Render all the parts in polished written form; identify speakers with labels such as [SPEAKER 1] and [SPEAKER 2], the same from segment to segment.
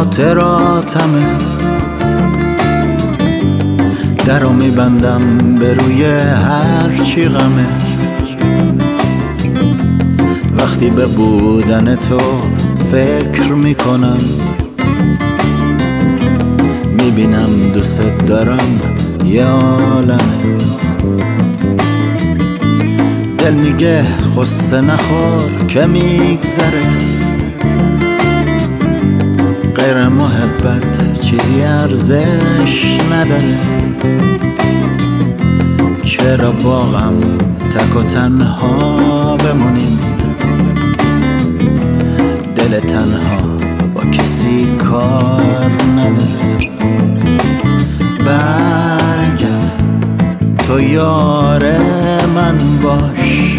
[SPEAKER 1] خاطراتمه، درو میبندم به روی هر چی غمه. وقتی به بودن تو فکر میکنم، میبینم دوست دارم یه عالمه. دل میگه خسته نخور که میگذره، غیر محبت چیزی ارزش نداره. چرا با غم تک و تنها بمونیم، دل تنها با کسی کار نداره. برگرد تو یار من باش،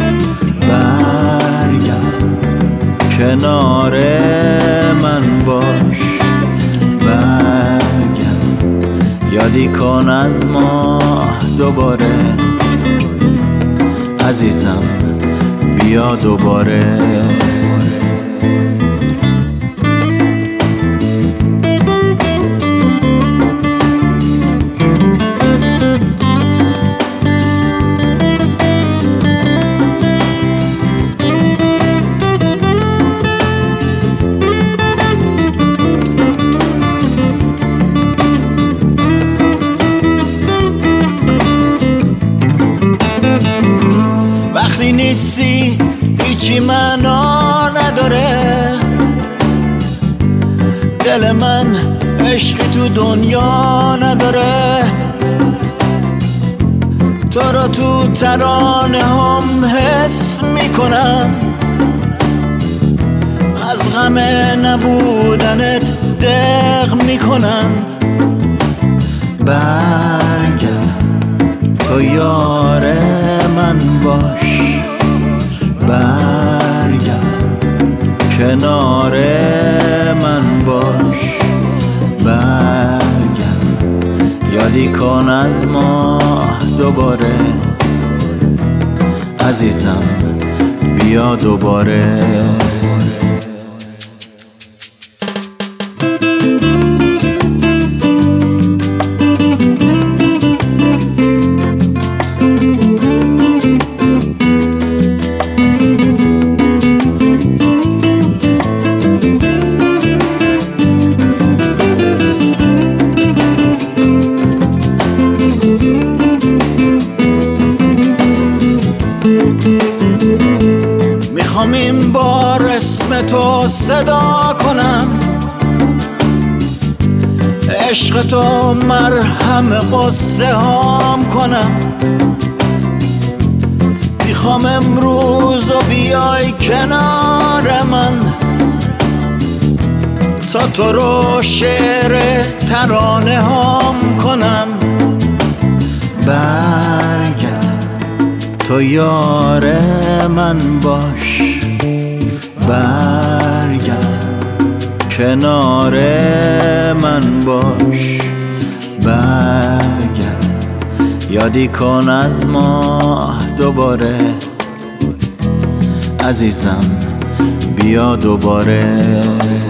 [SPEAKER 1] برگرد کنار من باش. برگرد یادی کن از ما دوباره، عزیزم بیا دوباره. وقتی نیستی هیچی معنا نداره، دل من عشقی تو دنیا نداره. تو رو تو ترانه هم حس میکنم، از غم نبودنت دق میکنم. برگرد تو یار من باش، برگرد کنار من باش. برگرد یادی کن از ما دوباره، عزیزم بیا دوباره. میخوام این بار اسم تو صدا کنم، عشق تو مرهم قصه هام کنم. میخوام امروز و بیای کنار من، تا تو رو شعر ترانه هام کنم. برگرد تو یار من باش، برگرد کنار من باش. برگرد یادی کن از ما دوباره، عزیزم بیا دوباره.